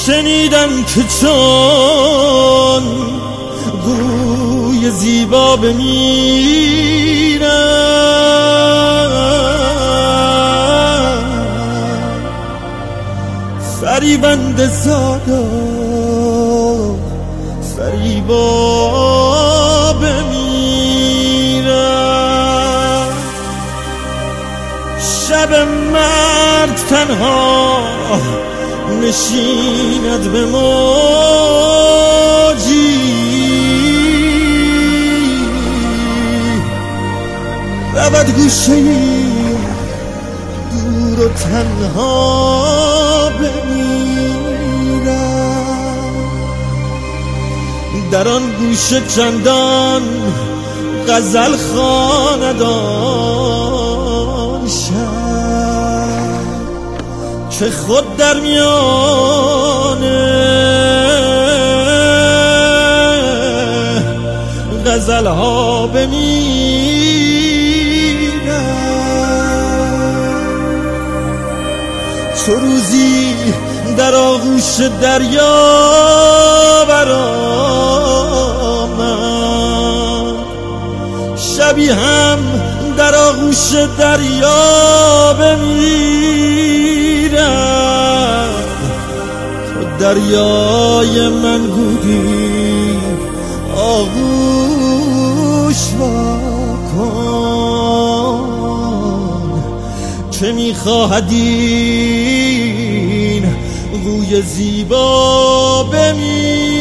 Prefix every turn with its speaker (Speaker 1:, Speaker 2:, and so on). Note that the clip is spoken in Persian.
Speaker 1: شنیدم که چون گوی زیبا بمیرم فریبنده زادا فریبا بمیرم شب مرد تنها نشیند به موجی رود گوشه دور و تنها بمیرم در آن گوشه چندان غزل خواندان شب که خود در میان غزل ها بمیرم چو روزی در آغوش دریا برآمد شبی هم در آغوش دریا بمیرم تو دریای من بودی آغوش واکن که میخواهد این روی زیبا بمیرم